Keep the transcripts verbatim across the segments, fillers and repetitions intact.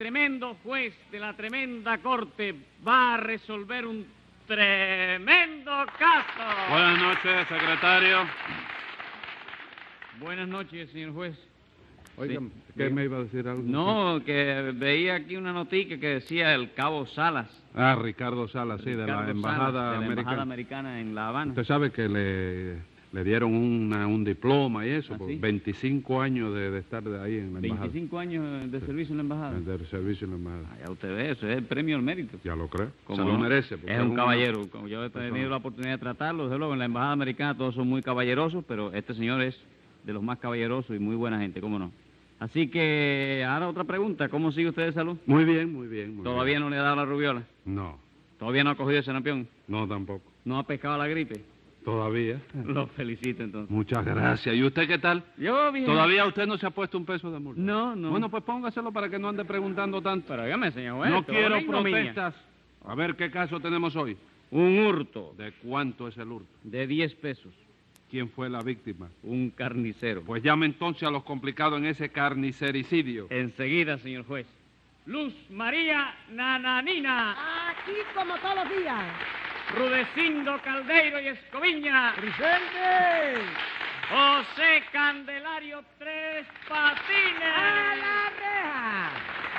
tremendo juez de la tremenda corte va a resolver un tremendo caso. Buenas noches, secretario. Buenas noches, señor juez. Oiga, Sí. ¿qué me iba a decir algo? No, que veía aquí una noticia que decía el cabo Salas. Ah, Ricardo Salas, sí, de Ricardo la Salas, embajada de la americana. embajada americana en La Habana. Usted sabe que le, le dieron una- un diploma y eso, ¿Ah, por sí? veinticinco años de, de estar de ahí en la embajada. veinticinco años de servicio en la embajada. De servicio en la embajada. Ah, ya usted ve, eso es el premio al mérito. Ya lo creo. ¿Cómo Se lo no? merece. porque Es un una- caballero. Como yo he tenido persona. la oportunidad de tratarlo, desde luego, en la embajada americana todos son muy caballerosos, pero este señor es de los más caballerosos y muy buena gente, ¿cómo no? Así que, ahora otra pregunta, ¿cómo sigue usted de salud? Muy bien, muy bien. Muy ¿Todavía bien. no le ha dado la rubiola? No, ¿Todavía no ha cogido el sarampión? no tampoco. ¿No ha pescado la gripe? Todavía. Lo felicito, entonces. Muchas gracias. ¿Y usted qué tal? Yo bien. ¿Todavía usted no se ha puesto un peso de multa? No, no. Bueno, pues póngaselo para que no ande preguntando tanto. Pero dígame, señor juez. No todo quiero una ignominia. protestas. A ver qué caso tenemos hoy. Un hurto ¿De cuánto es el hurto? de diez pesos. ¿Quién fue la víctima? Un carnicero. Pues llame entonces a los complicados en ese carnicericidio. Enseguida, señor juez. Luz María Nananina, Aquí como todos los días. Rudecindo Caldeiro y Escoviña, ¡Presente! José Candelario Tres Patines. ¡A la reja!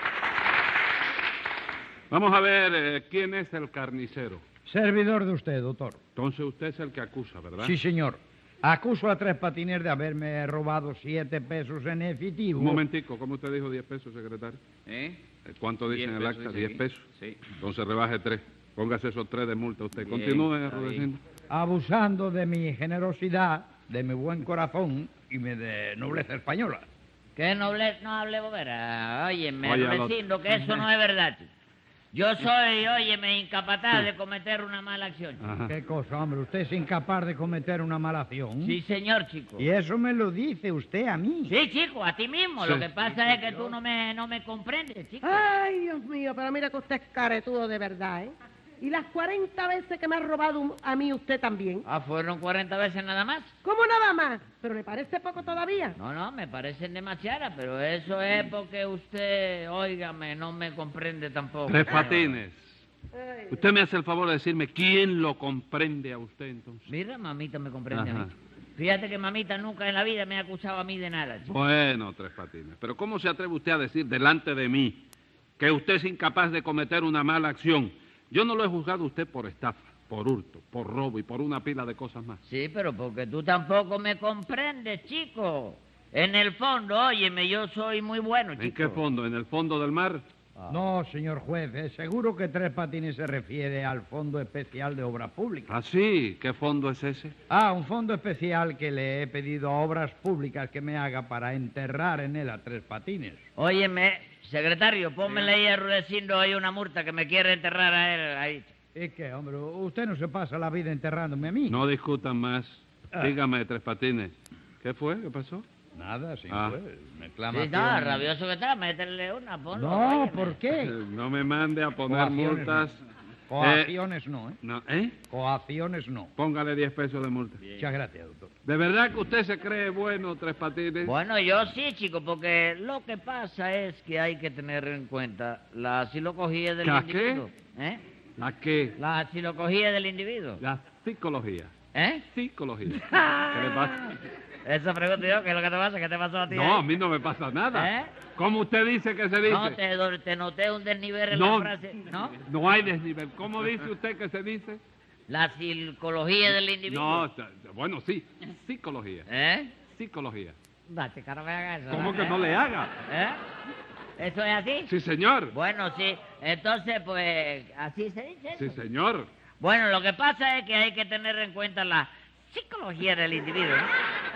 Vamos a ver eh, quién es el carnicero. Servidor de usted, doctor. Entonces usted es el que acusa, ¿verdad? Sí, señor. Acuso a Tres Patines de haberme robado siete pesos en efectivo. Un momentico, ¿cómo usted dijo diez pesos, secretario? ¿Eh? Eh, ¿Cuánto dice Diez en el pesos acta? dice diez aquí. pesos. Sí. Entonces rebaje tres. Póngase esos tres de multa usted. Bien, Continúe, está Rudecindo. Abusando de mi generosidad, de mi buen corazón y mi de nobleza española. Que nobleza no hable bobera. Óyeme, Oye, lo- Rudecindo, que eso no es verdad, chico. Yo soy, óyeme, incapaz de cometer una mala acción. chico. Ajá. ¿Qué cosa, hombre? Usted es incapaz de cometer una mala acción. Sí, señor, chico. Y eso me lo dice usted a mí. Sí, chico, a ti mismo. Sí. Lo que pasa es que tú no me, no me comprendes, chico. Ay, Dios mío, pero mira que usted es caretudo de verdad, ¿eh? Y las cuarenta veces que me ha robado un- a mí usted también. Ah, fueron cuarenta veces nada más. ¿Cómo nada más? ¿Pero le parece poco todavía? No, no, me parecen demasiadas, pero eso es porque usted, óigame, no me comprende tampoco. Tres señor. Patines. Ay, Usted me hace el favor de decirme quién lo comprende a usted entonces. Mira, mamita me comprende a Ajá. mí. Fíjate que mamita nunca en la vida me ha acusado a mí de nada, chico. Bueno, Tres Patines, pero ¿cómo se atreve usted a decir delante de mí que usted es incapaz de cometer una mala acción? Yo no lo he juzgado a usted por estafa, por hurto, por robo y por una pila de cosas más. Sí, pero porque tú tampoco me comprendes, chico. En el fondo, óyeme, yo soy muy bueno, chico. ¿En qué fondo? ¿En el fondo del mar? No, señor juez, eh, seguro que Tres Patines se refiere al Fondo Especial de Obras Públicas. Ah, sí. ¿Qué fondo es ese? Ah, un fondo especial que le he pedido a Obras Públicas que me haga para enterrar en él a Tres Patines. Óyeme, secretario, pónmele ahí a Rudecindo ahí una multa que me quiere enterrar a él ahí. ¿Y qué, hombre? Usted no se pasa la vida enterrándome a mí. No discutan más. Ah. Dígame, Tres Patines. ¿Qué fue? ¿Qué pasó? Nada, señor Ah. juez. Me Sí, clama no, rabioso que está, métele una, ponlo. No, óyeme. ¿por Eh, qué? No me mande a poner Coacciones multas. Coacciones no, ¿eh? No, ¿eh? Coacciones no. Póngale diez pesos de multa. Muchas gracias, doctor. ¿De verdad que usted se cree bueno, Tres Patines? Bueno, yo sí, chico, porque lo que pasa es que hay que tener en cuenta la silocogía del ¿La qué? individuo. ¿Eh? ¿La qué? La silocogía del individuo. La psicología. ¿Eh? Psicología. ¿Qué le pasa? Eso pregunto yo, ¿qué es lo que te pasa? ¿Qué te pasó a ti? No, a ahí? mí no me pasa nada. ¿Eh? ¿Cómo usted dice que se dice? No, te, do- te noté un desnivel en No, la frase. ¿No? no hay desnivel. ¿Cómo dice usted que se dice? La psicología del individuo. No, t- bueno, sí. Psicología. ¿Eh? Psicología. Date, cara, me haga eso. ¿Cómo que ¿eh? no le haga? ¿Eh? ¿Eso es así? Sí, señor. Bueno, sí. Entonces, pues, así se dice. Sí, eso. señor. Bueno, lo que pasa es que hay que tener en cuenta la psicología del individuo, ¿no?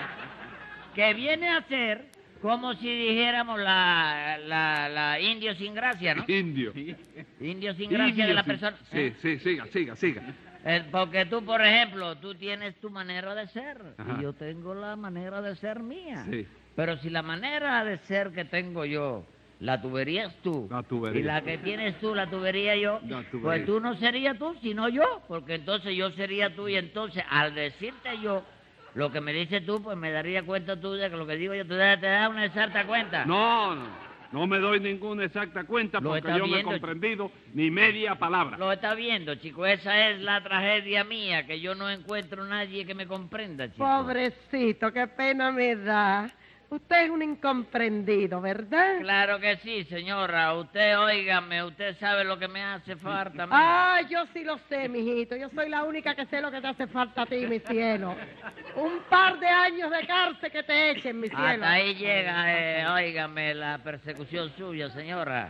Que viene a ser como si dijéramos la, la, la indio sin gracia, ¿no? Indio. Indio sin gracia Indio, de la sí. persona. Sí, ¿eh? sí, siga, siga, siga. Eh, porque tú, por ejemplo, tú tienes tu manera de ser Ajá. y yo tengo la manera de ser mía. Sí. Pero si la manera de ser que tengo yo la tuberías tú La tubería. y la que tienes tú la tubería yo, La tubería. pues tú no serías tú, sino yo, porque entonces yo sería tú y entonces al decirte yo lo que me dices tú, pues me daría cuenta tú de que lo que digo yo, tú te das una exacta cuenta. No, no. No me doy ninguna exacta cuenta Lo porque está yo no he viendo, comprendido ni media palabra. Lo está viendo, chico. Esa es la tragedia mía, que yo no encuentro nadie que me comprenda, chico. Pobrecito, qué pena me da. Usted es un incomprendido, ¿verdad? Claro que sí, señora. Usted, óigame, usted sabe lo que me hace falta a mí. Ah, yo sí lo sé, mijito. Yo soy la única que sé lo que te hace falta a ti, mi cielo. Un par de años de cárcel que te echen, mi cielo. Hasta ahí llega, eh, óigame, la persecución suya, señora.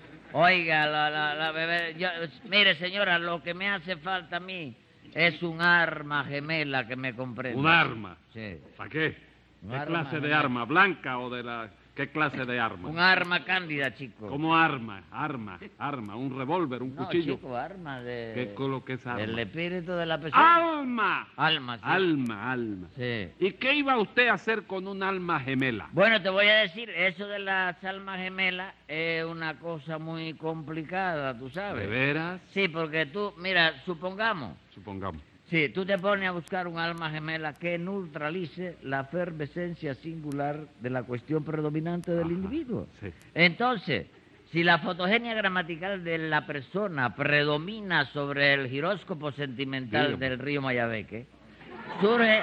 Oiga, la, la, la bebé... yo- mire, señora, lo que me hace falta a mí es un arma gemela que me comprenda. ¿Un arma? Sí. ¿Para qué? Un ¿Qué arma, clase de gemela. arma? ¿Blanca o de la...? ¿Qué clase de arma? Un arma cándida, chico. ¿Cómo arma? Arma, arma, un revólver, un No, cuchillo. chico, arma de... ¿Qué es lo que es arma? El espíritu de la persona. ¡Alma! Alma, sí. Alma, alma. Sí. ¿Y qué iba usted a hacer con un alma gemela? Bueno, te voy a decir, eso de las almas gemelas es una cosa muy complicada, tú ¿De sabes. veras? Sí, porque tú, mira, supongamos, Supongamos. sí, tú te pones a buscar un alma gemela que neutralice la efervescencia singular de la cuestión predominante del Ajá, individuo. sí. Entonces, si la fotogenia gramatical de la persona predomina sobre el giróscopo sentimental Dígame. del río Mayabeque, surge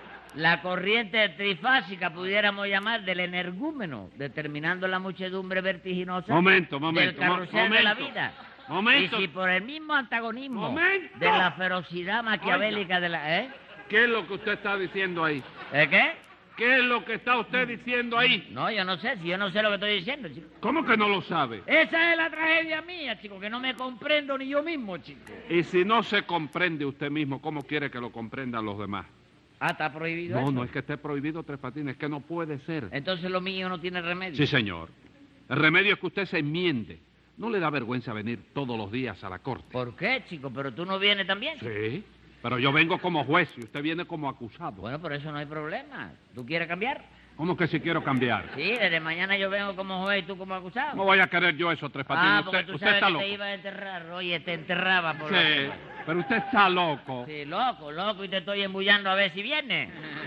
la corriente trifásica, pudiéramos llamar, del energúmeno, determinando la muchedumbre vertiginosa Momento, del momento, mo- carrusel de la momento. vida. Momento. Y si por el mismo antagonismo Momento. de la ferocidad maquiavélica de la... ¿Eh? ¿Qué es lo que usted está diciendo ahí? ¿Eh qué? ¿Qué es lo que está usted diciendo ahí? No, yo no sé, si yo no sé lo que estoy diciendo, chico. ¿Cómo que no lo sabe? Esa es la tragedia mía, chico, que no me comprendo ni yo mismo, chico. Y si no se comprende usted mismo, ¿cómo quiere que lo comprendan los demás? Ah, está prohibido No, eso. no es que esté prohibido Tres Patines, es que no puede ser. Entonces lo mío no tiene remedio. Sí, señor. El remedio es que usted se enmiende. ¿No le da vergüenza venir todos los días a la corte? ¿Por qué, chico? ¿Pero tú no vienes también? chico? Sí, pero yo vengo como juez y usted viene como acusado. Bueno, por eso no hay problema. ¿Tú quieres cambiar? ¿Cómo que si quiero cambiar? Sí, desde mañana yo vengo como juez y tú como acusado. ¿Cómo voy a querer yo eso, Tres Patines? Ah, porque usted tú usted sabes está que loco. te iba a enterrar. Oye, te enterraba por Sí, la... pero usted está loco. Sí, loco, loco, y te estoy embullando a ver si viene.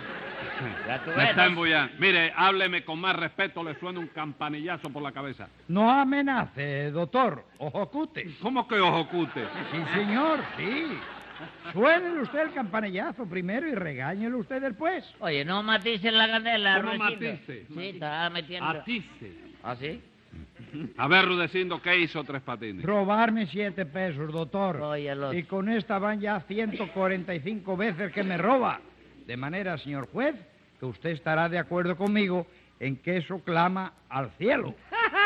Ya tú Me ves, está ¿no? embullando. Mire, hábleme con más respeto, le suena un campanillazo por la cabeza. No amenace, doctor. Ojocute. ¿Cómo que ojocute? Sí, señor, sí. Suénele usted el campanillazo primero y regáñelo usted después. Oye, no matices la candela, ¿Cómo Rudecindo. matice? Sí, está metiendo... Atice. ¿Ah, sí? A ver, Rudecindo, ¿qué hizo Tres Patines? Robarme siete pesos, doctor. Oye, los- Y con esta van ya ciento cuarenta y cinco veces que me roba. De manera, señor juez, que usted estará de acuerdo conmigo en que eso clama al cielo.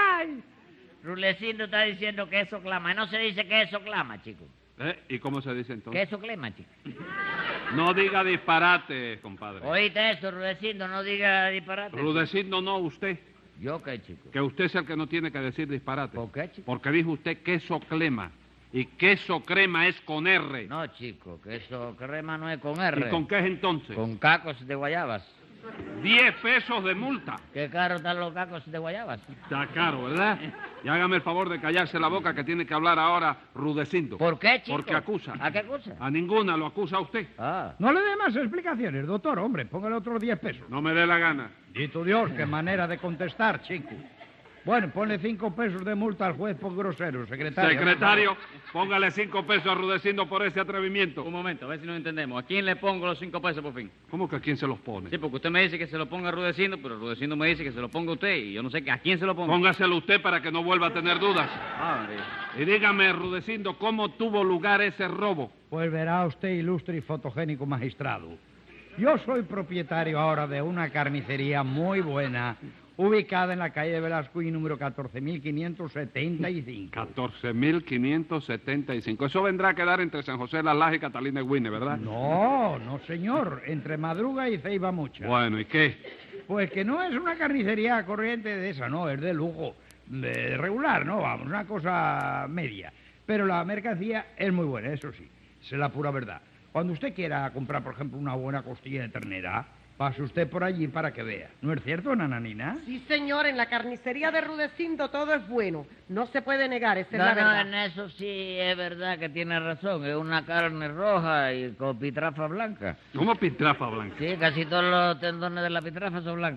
Rulecindo está diciendo que eso clama. No se dice que eso clama, chico. ¿Eh? ¿Y cómo se dice Que entonces? eso clama, chico. No diga disparate, compadre. Oíste eso, Rudecindo, no diga disparate. Rudecindo, no usted. ¿Yo qué, chico? Que usted es el que no tiene que decir disparate. ¿Por qué, chico? Porque dijo usted queso crema. Y queso crema es con R. No, chico, que eso crema no es con R. ¿Y con qué es entonces? Con cacos de guayabas. Diez pesos de multa. Qué caro están los cacos de guayabas. Está caro, ¿verdad? Y hágame el favor de callarse la boca que tiene que hablar ahora Rudecindo. ¿Por qué, chico? Porque acusa. ¿A qué acusa? A ninguna lo acusa usted. Ah. No le dé más explicaciones, doctor. Hombre, póngale otros diez pesos. No me dé la gana. Dito Dios, qué manera de contestar, chico. Bueno, ponle cinco pesos de multa al juez por grosero, secretario. Secretario, póngale cinco pesos a Rudecindo por ese atrevimiento. Un momento, a ver si nos entendemos. ¿A quién le pongo los cinco pesos por fin? ¿Cómo que a quién se los pone? Sí, porque usted me dice que se lo ponga a Rudecindo, pero Rudecindo me dice que se lo ponga usted y yo no sé que a quién se lo ponga. Póngaselo usted para que no vuelva a tener dudas. Ah, María. Y dígame, Rudecindo, ¿cómo tuvo lugar ese robo? Pues verá usted, ilustre y fotogénico magistrado. Yo soy propietario ahora de una carnicería muy buena, ubicada en la calle Velasco y número catorce mil quinientos setenta y cinco. catorce mil quinientos setenta y cinco. Eso vendrá a quedar entre San José, Las Lajas y Catalina Guine, ¿verdad? No, no, señor. Entre Madruga y Ceiba Mucha. Bueno, ¿y qué? Pues que no es una carnicería corriente de esa, no, es de lujo. De regular, ¿no? Vamos, una cosa media. Pero la mercancía es muy buena, eso sí. Es la pura verdad. Cuando usted quiera comprar, por ejemplo, una buena costilla de ternera, pase usted por allí para que vea. ¿No es cierto, nananina? Sí, señor, en la carnicería de Rudecindo todo es bueno. No se puede negar, esa es No, la no, verdad. en eso sí es verdad que tiene razón. Es una carne roja y con pitrafa blanca. ¿Cómo pitrafa blanca? Sí, casi todos los tendones de la pitrafa son blancos.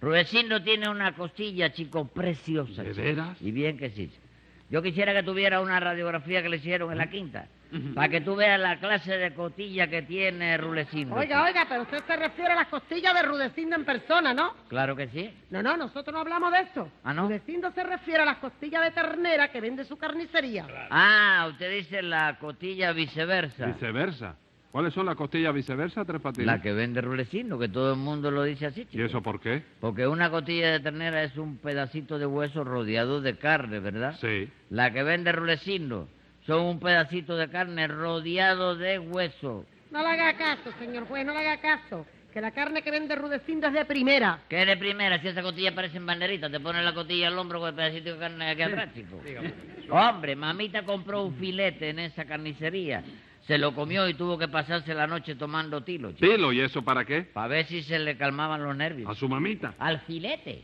Rudecindo tiene una costilla, chico, preciosa. ¿De chico. veras? Y bien que sí. Yo quisiera que tuviera una radiografía que le hicieron en la quinta, para que tú veas la clase de costilla que tiene Rudecindo. Oiga, oiga, pero usted se refiere a las costillas de Rudecindo en persona, ¿no? Claro que sí. No, no, nosotros no hablamos de eso. ¿Ah, no? Rudecindo se refiere a las costillas de ternera que vende su carnicería. Ah, usted dice la costilla viceversa. Viceversa. ¿Cuáles son las costillas viceversa, Tres Patines? La que vende Rudecindo, que todo el mundo lo dice así, chico. ¿Y eso por qué? Porque una costilla de ternera es un pedacito de hueso rodeado de carne, ¿verdad? Sí. La que vende Rudecindo son un pedacito de carne rodeado de hueso. No le haga caso, señor juez, no le haga caso. Que la carne que vende Rudecindo es de primera. ¿Qué de primera? Si esa costilla parece en banderita, te pones la costilla al hombro con el pedacito de carne aquí atrás, chico. Hombre, mamita compró un filete en esa carnicería. Se lo comió y tuvo que pasarse la noche tomando tilo, chico. Tilo, ¿y eso para qué? Para ver si se le calmaban los A nervios. su mamita. Al filete.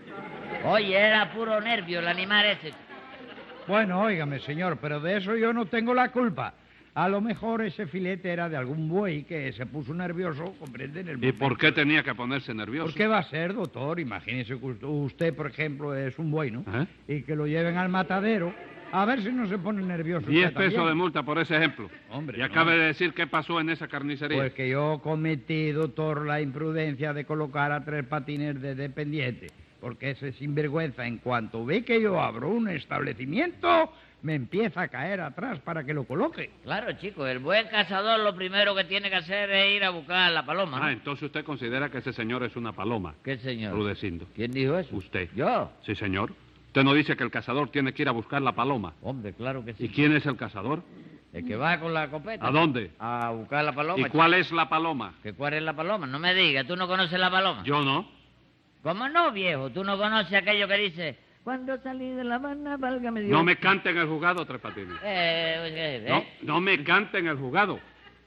Oye, era puro nervio el animal ese. Bueno, óigame, señor, pero de eso yo no tengo la culpa. A lo mejor ese filete era de algún buey que se puso nervioso, comprende, en el ¿Y momento. por qué tenía que ponerse nervioso? ¿Por qué va a ser, doctor? Imagínese que usted, usted, por ejemplo, es un buey, ¿no? ¿Eh? Y que lo lleven al matadero, a ver si no se pone nervioso. Diez usted pesos también. de multa por ese ejemplo. Hombre, Y no. acabe de decir qué pasó en esa carnicería. Pues que yo cometí, doctor, la imprudencia de colocar a Tres Patines de dependiente. Porque ese sinvergüenza, en cuanto ve que yo abro un establecimiento, me empieza a caer atrás para que lo coloque. Claro, chico, el buen cazador lo primero que tiene que hacer es ir a buscar la paloma, ¿no? Ah, entonces usted considera que ese señor es una paloma. ¿Qué señor? Rudecindo. ¿Quién dijo eso? Usted. ¿Yo? Sí, señor. Usted no dice que el cazador tiene que ir a buscar la paloma. Hombre, claro que sí. ¿Y quién es el cazador? El que va con la escopeta. ¿A dónde? A buscar la paloma. ¿Y chico. cuál es la paloma? ¿Que cuál es la paloma? No me digas, ¿tú no conoces la paloma? Yo no. ¿Cómo no, viejo? ¿Tú no conoces aquello que dice, cuando salí de La Habana, válgame Dios? No me cante en el juzgado, Tres Patines. Eh, eh, eh, No, no me cante en el juzgado.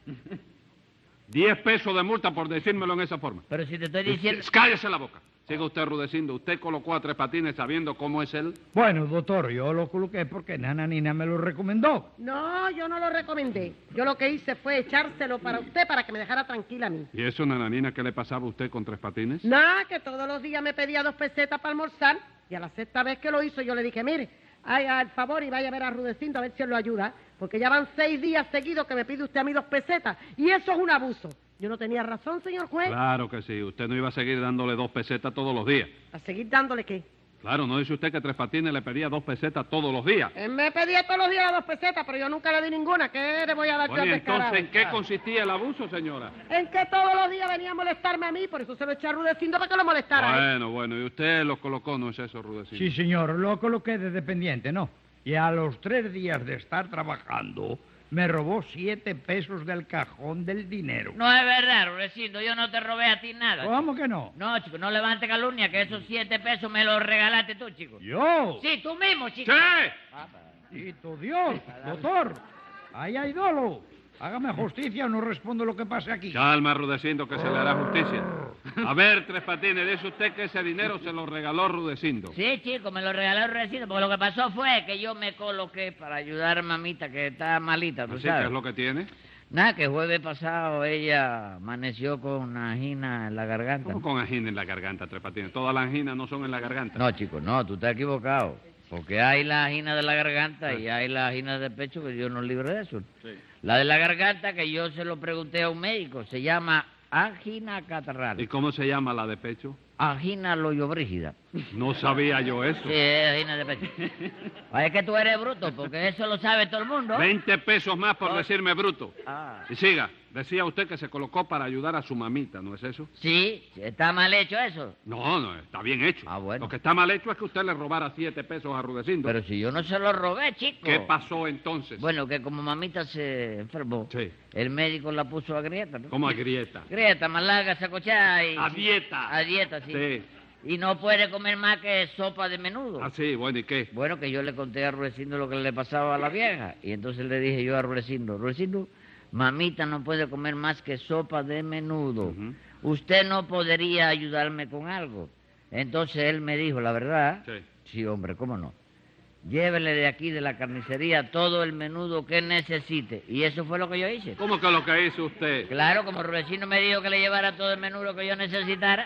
Diez pesos de multa por decírmelo en esa forma. Pero si te estoy diciendo... Cállese la boca. Siga usted Rudecindo. Usted colocó a Tres Patines sabiendo cómo es él. Bueno, doctor, yo lo coloqué porque Nana Nina me lo recomendó. No, yo no lo recomendé. Yo lo que hice fue echárselo para usted para que me dejara tranquila a mí. ¿Y eso, nananina, qué le pasaba a usted con Tres Patines? Nada, que todos los días me pedía dos pesetas para almorzar y a la sexta vez que lo hizo yo le dije, mire, haga el favor y vaya a ver a Rudecindo a ver si él lo ayuda, porque ya van seis días seguidos que me pide usted a mí dos pesetas y eso es un abuso. Yo no tenía razón, señor juez, Claro que sí. Usted no iba a seguir dándole dos pesetas todos los días. a seguir dándole qué. Claro, ¿no dice usted que Tres Patines le pedía dos pesetas todos los días? Él me pedía todos los días las dos pesetas, pero yo nunca le di ninguna. ¿Qué le voy a dar yo Bueno, al ¿y descarado? entonces en qué consistía el abuso, señora? En que todos los días venía a molestarme a mí, por eso se lo eché a Rudecindo para que lo molestara. ¿eh? Bueno, bueno, y usted lo colocó, ¿no es eso, Rudecindo? Sí, señor, lo coloqué de dependiente, ¿no? Y a los tres días de estar trabajando, me robó siete pesos del cajón del dinero. No es verdad, Rudecindo, yo no te robé a ti nada. ¿Cómo que no? chico. No, chico, no levante calumnia, que esos siete pesos me los regalaste tú, chico. ¿Yo? Sí, tú mismo, chico. ¡Sí! Ah, pa- ¡Hito Dios! Doctor, ahí hay dolo. Hágame justicia o no respondo lo que pase aquí. Calma, Rudecindo, que se le hará justicia. A ver, Tres Patines, dice usted que ese dinero se lo regaló Rudecindo. Sí, chico, me lo regaló Rudecindo, porque lo que pasó fue que yo me coloqué para ayudar a mamita, que está malita, tú Así que sabes. es lo que tiene. Nada, que jueves pasado ella amaneció con una angina en la garganta. ¿Cómo con angina en la garganta, Tres Patines? Todas las anginas no son en la garganta. No, chico, no, tú estás equivocado. Porque hay la angina de la garganta y hay la angina del pecho, que Dios nos libre de eso. Sí. La de la garganta, que yo se lo pregunté a un médico, se llama angina catarral. ¿Y cómo se llama la de pecho? Angina loyobrígida. No sabía yo eso. Sí, es angina de pecho. Ay, es que tú eres bruto, porque eso lo sabe todo el mundo. Veinte pesos más por Oh. decirme bruto. Ah. Y siga, decía usted que se colocó para ayudar a su mamita, ¿no es eso? Sí, está mal hecho eso. No, no, está bien hecho. Ah, bueno. Lo que está mal hecho es que usted le robara siete pesos a Rudecindo. Pero si yo no se lo robé, chico. ¿Qué pasó entonces? Bueno, que como mamita se enfermó, Sí. el médico la puso a grieta, ¿no? ¿Cómo a grieta? Grieta, más larga, sacochada y... A dieta. A dieta, sí. Sí. Y no puede comer más que sopa de menudo. Ah, sí, bueno, ¿y qué? Bueno, que yo le conté a Rudecindo lo que le pasaba a la vieja. Y entonces le dije yo a Rudecindo, Rudecindo, mamita no puede comer más que sopa de menudo. Ujú. Usted no podría ayudarme con algo. Entonces él me dijo, la verdad, Sí. sí, hombre, ¿cómo no? Llévele de aquí, de la carnicería, todo el menudo que necesite. Y eso fue lo que yo hice. ¿Cómo que lo que hizo usted? Claro, como Rudecindo me dijo que le llevara todo el menudo que yo necesitara,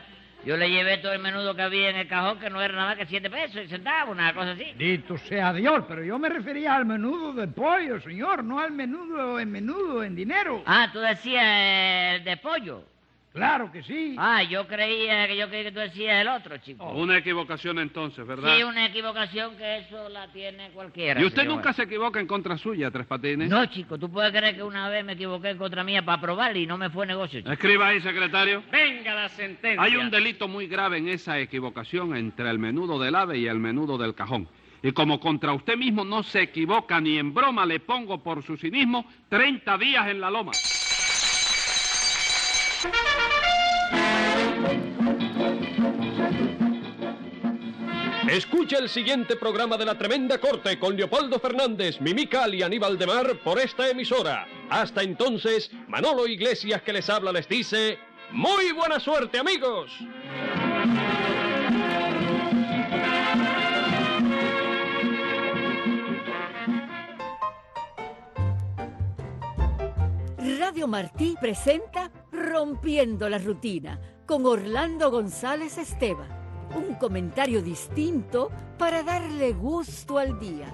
Yo le llevé todo el menudo que había en el cajón, que no era nada más que siete pesos y centavos, una cosa así. Dito sea Dios, pero yo me refería al menudo de pollo, señor, no al menudo en menudo en dinero. Ah, tú decías el de pollo. Claro que sí. Ah, yo creía que yo creía que tú decías el otro, chico. Una equivocación entonces, ¿verdad? Sí, una equivocación que eso la tiene cualquiera. ¿Y usted señor. nunca se equivoca en contra suya, Tres Patines? No, chico, tú puedes creer que una vez me equivoqué en contra mía para probarle y no me fue negocio, chico. Escriba ahí, secretario. Venga la sentencia. Hay un delito muy grave en esa equivocación entre el menudo del ave y el menudo del cajón. Y como contra usted mismo no se equivoca ni en broma, le pongo por su cinismo treinta días en la loma. Escucha el siguiente programa de La Tremenda Corte con Leopoldo Fernández, Mimical y Aníbal de Mar por esta emisora. Hasta entonces, Manolo Iglesias que les habla les dice, ¡muy buena suerte, amigos! Radio Martí presenta Rompiendo la Rutina con Orlando González Esteban. Un comentario distinto para darle gusto al día.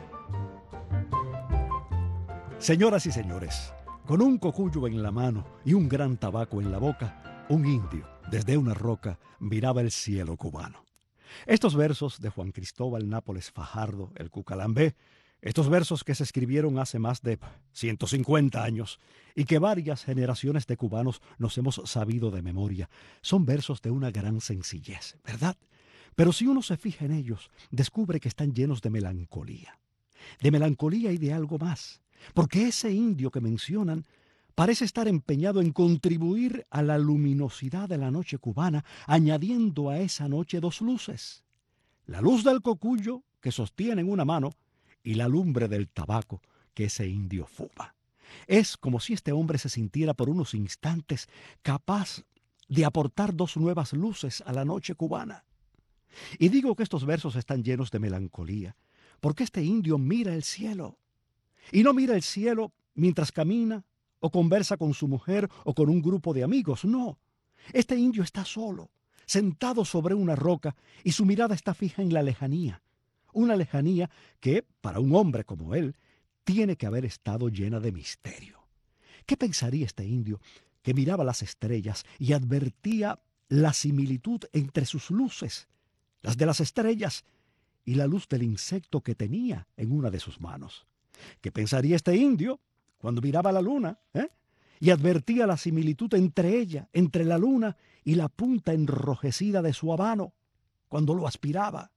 Señoras y señores, con un cocuyo en la mano y un gran tabaco en la boca, un indio, desde una roca, miraba el cielo cubano. Estos versos de Juan Cristóbal Nápoles Fajardo, el Cucalambé, estos versos que se escribieron hace más de ciento cincuenta años y que varias generaciones de cubanos nos hemos sabido de memoria, son versos de una gran sencillez, ¿verdad? Pero si uno se fija en ellos, descubre que están llenos de melancolía. De melancolía y de algo más, porque ese indio que mencionan parece estar empeñado en contribuir a la luminosidad de la noche cubana, añadiendo a esa noche dos luces. La luz del cocuyo, que sostiene en una mano, y la lumbre del tabaco que ese indio fuma. Es como si este hombre se sintiera por unos instantes capaz de aportar dos nuevas luces a la noche cubana. Y digo que estos versos están llenos de melancolía, porque este indio mira el cielo. Y no mira el cielo mientras camina, o conversa con su mujer, o con un grupo de amigos. No, este indio está solo, sentado sobre una roca, y su mirada está fija en la lejanía. Una lejanía que, para un hombre como él, tiene que haber estado llena de misterio. ¿Qué pensaría este indio que miraba las estrellas y advertía la similitud entre sus luces, las de las estrellas y la luz del insecto que tenía en una de sus manos? ¿Qué pensaría este indio cuando miraba la luna, eh? y advertía la similitud entre ella, entre la luna y la punta enrojecida de su habano cuando lo aspiraba?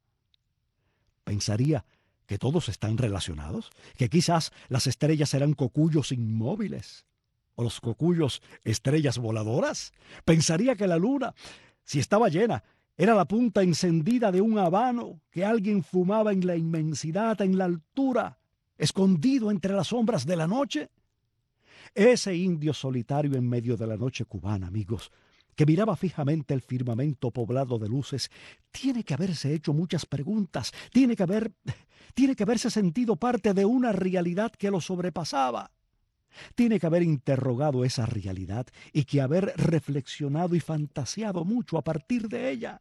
Pensaría que todos están relacionados, que quizás las estrellas eran cocuyos inmóviles, o los cocuyos estrellas voladoras. Pensaría que la luna, si estaba llena, era la punta encendida de un habano que alguien fumaba en la inmensidad, en la altura, escondido entre las sombras de la noche. Ese indio solitario en medio de la noche cubana, amigos, que miraba fijamente el firmamento poblado de luces, tiene que haberse hecho muchas preguntas, tiene que haber, tiene que haberse sentido parte de una realidad que lo sobrepasaba. Tiene que haber interrogado esa realidad y que haber reflexionado y fantaseado mucho a partir de ella.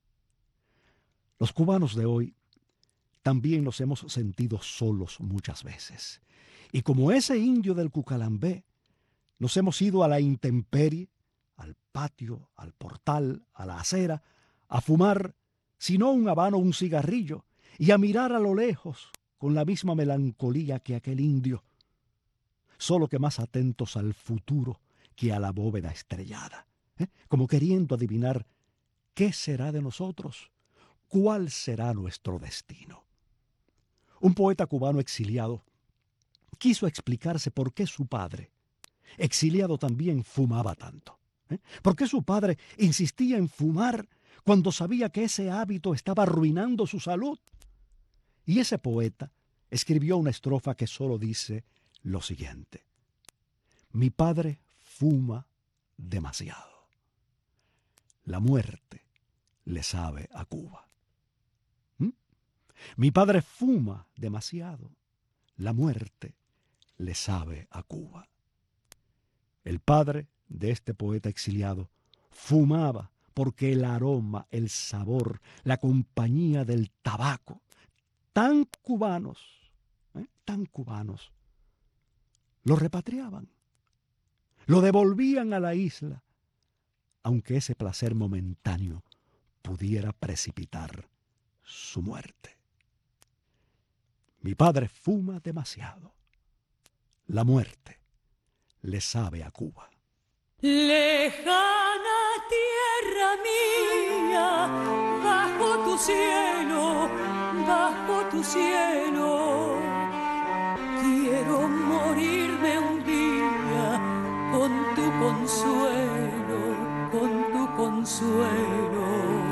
Los cubanos de hoy también nos hemos sentido solos muchas veces. Y como ese indio del Cucalambé, nos hemos ido a la intemperie, al patio, al portal, a la acera, a fumar, si no un habano, un cigarrillo, y a mirar a lo lejos con la misma melancolía que aquel indio, solo que más atentos al futuro que a la bóveda estrellada, ¿eh? como queriendo adivinar qué será de nosotros, cuál será nuestro destino. Un poeta cubano exiliado quiso explicarse por qué su padre, exiliado también, fumaba tanto. ¿Eh? ¿Por qué su padre insistía en fumar cuando sabía que ese hábito estaba arruinando su salud? Y ese poeta escribió una estrofa que solo dice lo siguiente: mi padre fuma demasiado. La muerte le sabe a Cuba. ¿Mm? Mi padre fuma demasiado. La muerte le sabe a Cuba. El padre de este poeta exiliado fumaba porque el aroma, el sabor, la compañía del tabaco, tan cubanos, ¿eh? tan cubanos, lo repatriaban, lo devolvían a la isla, aunque ese placer momentáneo pudiera precipitar su muerte. Mi padre fuma demasiado. La muerte le sabe a Cuba. Lejana tierra mía, bajo tu cielo, bajo tu cielo, quiero morirme un día con tu consuelo, con tu consuelo,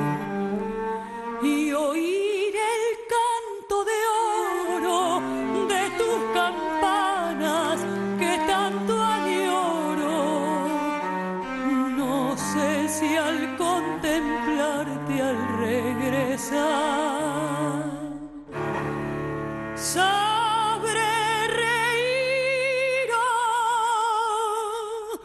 y oír el canto de oro de tus campanas que tanto añoro. No sé si al contemplarte al regresar sabré reír o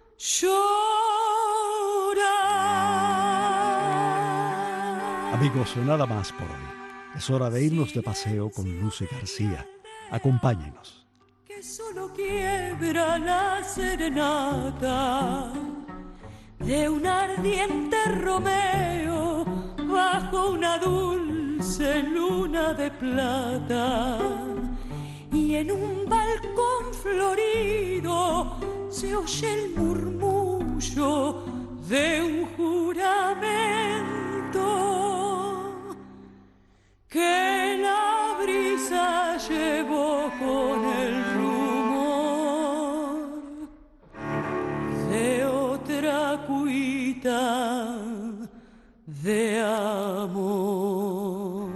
llorar. Amigos, nada más por hoy. Es hora de irnos de paseo con Lucy García. Acompáñenos. Que solo quiebra la serenata de un ardiente Romeo bajo una dulce luna de plata, y en un balcón florido se oye el murmullo de un juramento que la brisa llevó con el rumor de otra cuita de amor.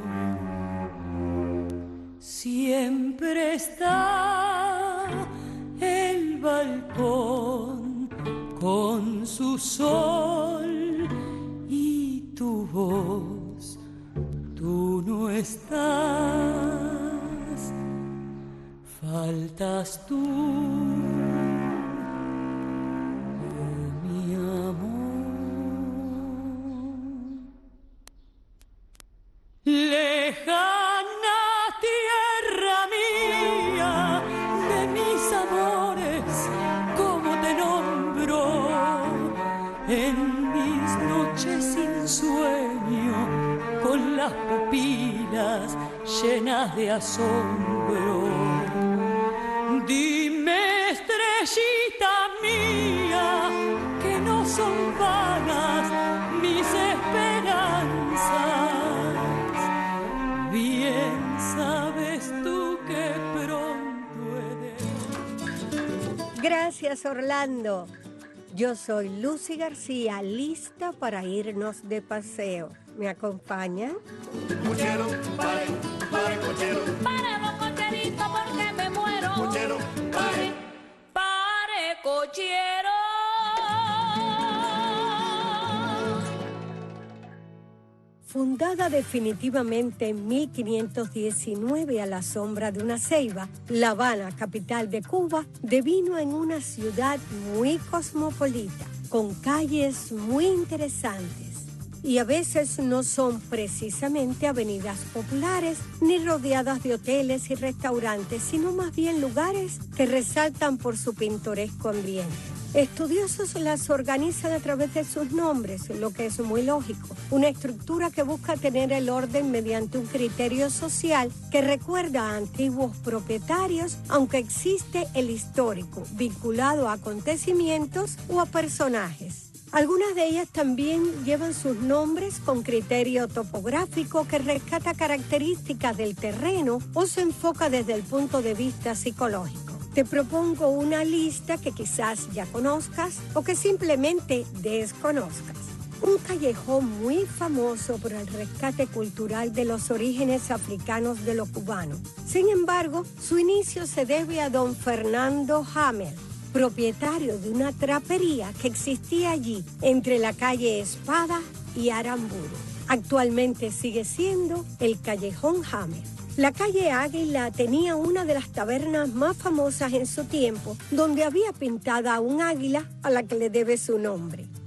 Siempre está el balcón con su sol y tu voz. Tú no estás, faltas tú, oh, mi amor. Lejana tierra mía, de mis amores, ¿cómo te nombro? En mis noches sin sueño, con las pupilas llenas de asombro. Dime, estrellita mía, que no son vanas mis esperanzas. Bien sabes tú que pronto he de... Gracias, Orlando. Yo soy Lucy García, lista para irnos de paseo. ¿Me acompañan? Cochero, pare, pare, cochero. Pare los cocheritos porque me muero. Cochero, pare. Pare, cochero. Fundada definitivamente en mil quinientos diecinueve a la sombra de una ceiba, La Habana, capital de Cuba, devino en una ciudad muy cosmopolita, con calles muy interesantes. Y a veces no son precisamente avenidas populares ni rodeadas de hoteles y restaurantes, sino más bien lugares que resaltan por su pintoresco ambiente. Estudiosos las organizan a través de sus nombres, lo que es muy lógico. Una estructura que busca tener el orden mediante un criterio social que recuerda a antiguos propietarios, aunque existe el histórico, vinculado a acontecimientos o a personajes. Algunas de ellas también llevan sus nombres con criterio topográfico que rescata características del terreno o se enfoca desde el punto de vista psicológico. Te propongo una lista que quizás ya conozcas o que simplemente desconozcas. Un callejón muy famoso por el rescate cultural de los orígenes africanos de los cubanos. Sin embargo, su inicio se debe a don Fernando Hamel, propietario de una trapería que existía allí entre la calle Espada y Aramburu. Actualmente sigue siendo el Callejón Hamel. La calle Águila tenía una de las tabernas más famosas en su tiempo, donde había pintada a un águila a la que le debe su nombre.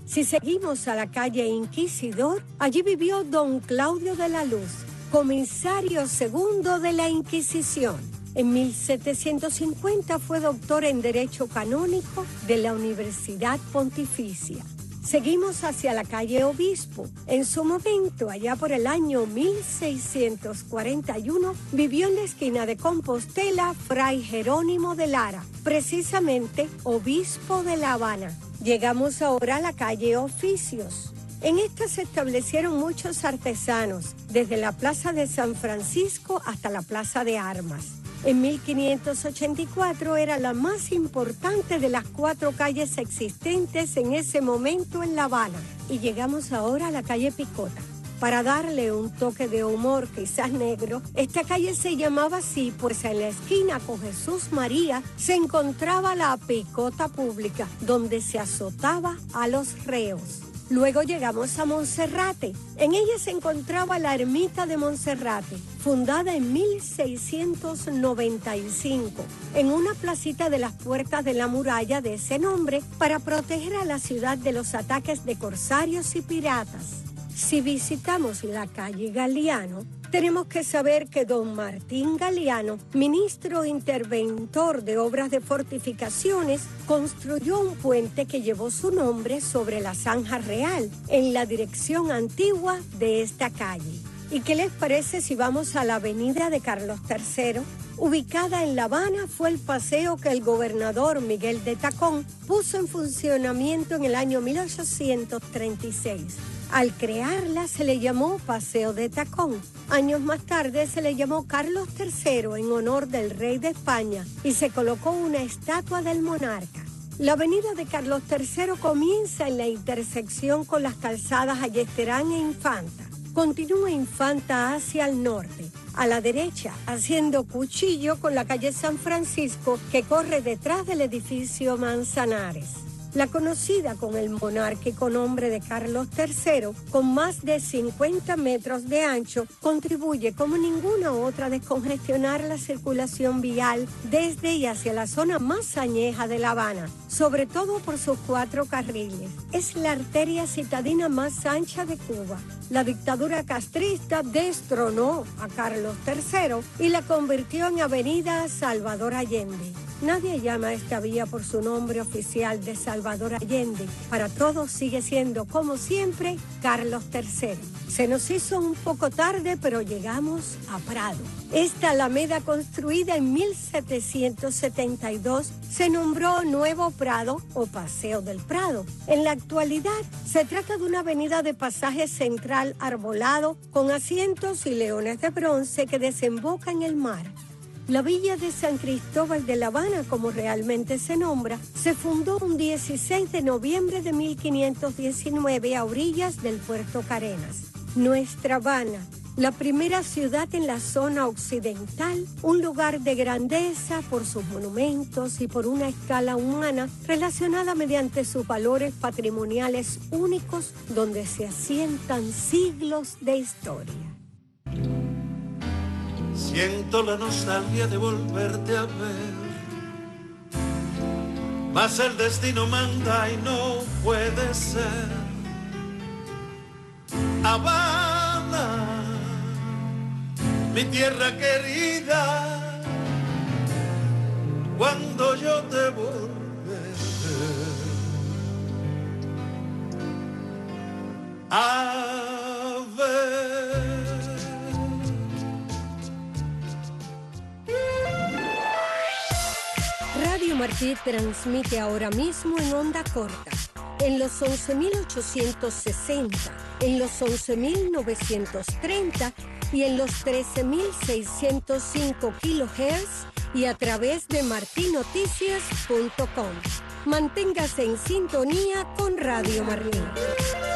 Si seguimos a la calle Inquisidor, allí vivió don Claudio de la Luz, comisario segundo de la Inquisición. En mil setecientos cincuenta fue doctor en Derecho Canónico de la Universidad Pontificia. Seguimos hacia la calle Obispo. En su momento, allá por el año mil seiscientos cuarenta y uno, vivió en la esquina de Compostela Fray Jerónimo de Lara, precisamente obispo de La Habana. Llegamos ahora a la calle Oficios. En esta se establecieron muchos artesanos, desde la Plaza de San Francisco hasta la Plaza de Armas. En mil quinientos ochenta y cuatro era la más importante de las cuatro calles existentes en ese momento en La Habana. Y llegamos ahora a la calle Picota. Para darle un toque de humor quizás negro, esta calle se llamaba así, pues en la esquina con Jesús María se encontraba la picota pública, donde se azotaba a los reos. Luego llegamos a Monserrate. En ella se encontraba la ermita de Monserrate, fundada en mil seiscientos noventa y cinco, en una placita de las puertas de la muralla de ese nombre, para proteger a la ciudad de los ataques de corsarios y piratas. Si visitamos la calle Galiano, tenemos que saber que don Martín Galiano, ministro interventor de obras de fortificaciones, construyó un puente que llevó su nombre sobre la Zanja Real, en la dirección antigua de esta calle. ¿Y qué les parece si vamos a la avenida de Carlos tercero? Ubicada en La Habana, fue el paseo que el gobernador Miguel de Tacón puso en funcionamiento en el año mil ochocientos treinta y seis. Al crearla se le llamó Paseo de Tacón. Años más tarde se le llamó Carlos tercero en honor del rey de España y se colocó una estatua del monarca. La avenida de Carlos tercero comienza en la intersección con las calzadas Ayestarán e Infanta. Continúa Infanta hacia el norte, a la derecha, haciendo cuchillo con la calle San Francisco que corre detrás del edificio Manzanares. La conocida con el monárquico nombre de Carlos tercero, con más de cincuenta metros de ancho, contribuye como ninguna otra a descongestionar la circulación vial desde y hacia la zona más añeja de La Habana, sobre todo por sus cuatro carriles. Es la arteria citadina más ancha de Cuba. La dictadura castrista destronó a Carlos tercero y la convirtió en Avenida Salvador Allende. Nadie llama a esta vía por su nombre oficial de Salvador Allende. Para todos sigue siendo, como siempre, Carlos tercero. Se nos hizo un poco tarde, pero llegamos a Prado. Esta alameda, construida en mil setecientos setenta y dos, se nombró Nuevo Prado o Paseo del Prado. En la actualidad, se trata de una avenida de pasaje central arbolado con asientos y leones de bronce que desemboca en el mar. La villa de San Cristóbal de La Habana, como realmente se nombra, se fundó un dieciséis de noviembre de mil quinientos diecinueve a orillas del puerto Carenas. Nuestra Habana, la primera ciudad en la zona occidental, un lugar de grandeza por sus monumentos y por una escala humana relacionada mediante sus valores patrimoniales únicos, donde se asientan siglos de historia. Siento la nostalgia de volverte a ver, mas el destino manda y no puede ser. Habana, mi tierra querida, cuando yo te volveré a ver. Radio Martí transmite ahora mismo en onda corta, en los once mil ochocientos sesenta, en los once mil novecientos treinta y en los trece mil seiscientos cinco kilohertz y a través de martinoticias punto com. Manténgase en sintonía con Radio Martí.